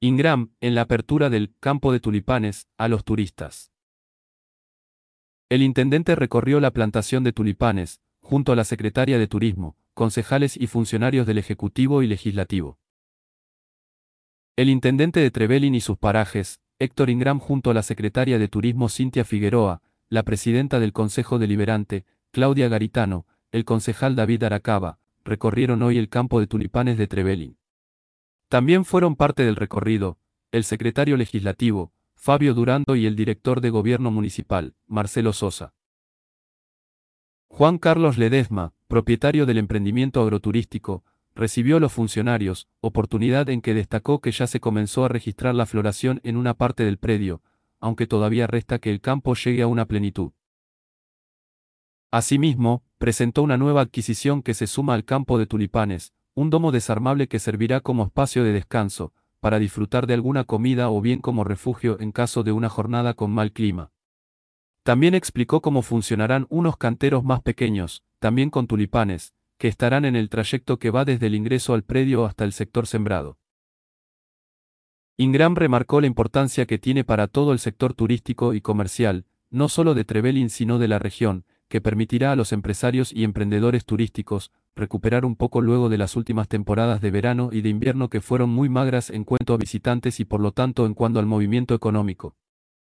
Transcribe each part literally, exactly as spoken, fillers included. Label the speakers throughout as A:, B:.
A: Ingram, en la apertura del campo de tulipanes, a los turistas. El intendente recorrió la plantación de tulipanes, junto a la secretaria de Turismo, concejales y funcionarios del Ejecutivo y Legislativo. El intendente de Trevelin y sus parajes, Héctor Ingram, junto a la secretaria de Turismo Cintia Figueroa, la presidenta del Consejo Deliberante, Claudia Garitano, el concejal David Aracaba, recorrieron hoy el campo de tulipanes de Trevelin. También fueron parte del recorrido, el secretario legislativo, Fabio Durando, y el director de Gobierno Municipal, Marcelo Sosa. Juan Carlos Ledesma, propietario del emprendimiento agroturístico, recibió a los funcionarios, oportunidad en que destacó que ya se comenzó a registrar la floración en una parte del predio, aunque todavía resta que el campo llegue a una plenitud. Asimismo, presentó una nueva adquisición que se suma al campo de tulipanes, un domo desarmable que servirá como espacio de descanso, para disfrutar de alguna comida o bien como refugio en caso de una jornada con mal clima. También explicó cómo funcionarán unos canteros más pequeños, también con tulipanes, que estarán en el trayecto que va desde el ingreso al predio hasta el sector sembrado. Ingram remarcó la importancia que tiene para todo el sector turístico y comercial, no solo de Trevelin sino de la región, que permitirá a los empresarios y emprendedores turísticos recuperar un poco luego de las últimas temporadas de verano y de invierno que fueron muy magras en cuanto a visitantes y por lo tanto en cuanto al movimiento económico.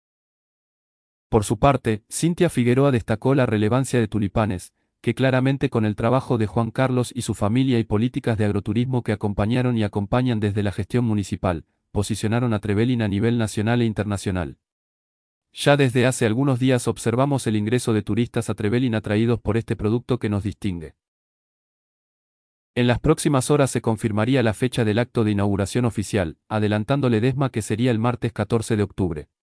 A: Por su parte, Cintia Figueroa destacó la relevancia de Tulipanes, que claramente con el trabajo de Juan Carlos y su familia y políticas de agroturismo que acompañaron y acompañan desde la gestión municipal, posicionaron a Trevelin a nivel nacional e internacional. Ya desde hace algunos días observamos el ingreso de turistas a Trevelin atraídos por este producto que nos distingue. En las próximas horas se confirmaría la fecha del acto de inauguración oficial, adelantando Ledesma que sería el martes catorce de octubre.